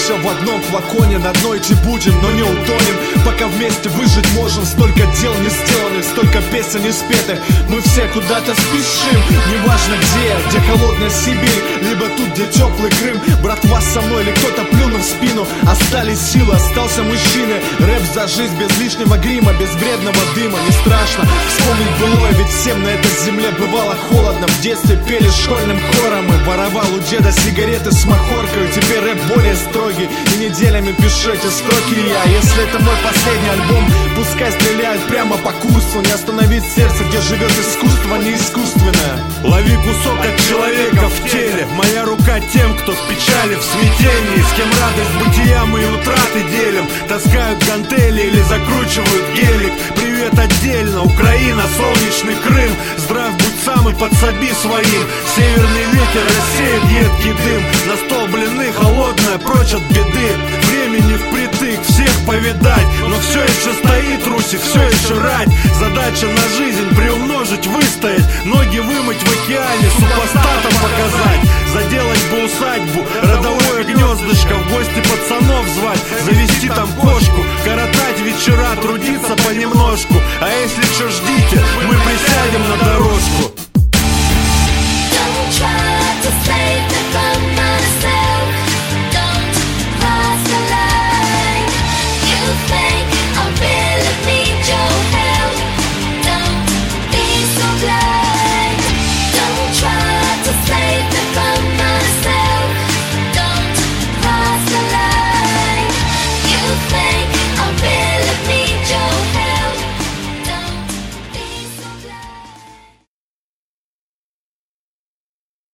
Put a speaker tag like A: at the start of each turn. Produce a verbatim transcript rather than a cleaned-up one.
A: все в одном флаконе, на дно идти будем, но не утонем. Пока вместе выжить можем, столько дел не сделанных, столько песен не спетых. Мы все куда-то спешим, неважно где, где холодная Сибирь, либо тут, где теплый Крым. Братва со мной или кто-то плюнул в спину. Остались силы, остался мужчина. Рэп за жизнь без лишнего грима, без вредного дыма. Не страшно вспомнить былое, ведь всем на этой земле бывало холодно. В детстве пели школьным хором и воровал у деда сигареты с махоркой. Теперь рэп более строгий, и неделями пишу эти строки я. Если это мой последний альбом, пускай стреляют прямо по курсу. Не остановить сердце, где живет искусство, не искусственное.
B: Лови кусок от человека в теле. Моя рука тем, кто в печали, в смятении, с кем радость бытия мы и утраты делим. Таскают гантели или закручивают гелик. Привет отдельно, Украина, солнечный Крым. Здрав будь сам и подсоби своим. Северный ветер рассеет едкий дым. На стол блины холодная, прочь от беды. Времени впритык, всех повидать. Но все еще стоит Русик, все еще рать. Задача на жизнь приумножить, выстоять. Ноги вымыть в океане, супостатам показать. Заделать бы усадьбу, родовое гнездышко. В гости пацанов звать, завести там кошку. Коротать вечера, трудиться понемножку. А если что, ждите, мы присядем на дорожку.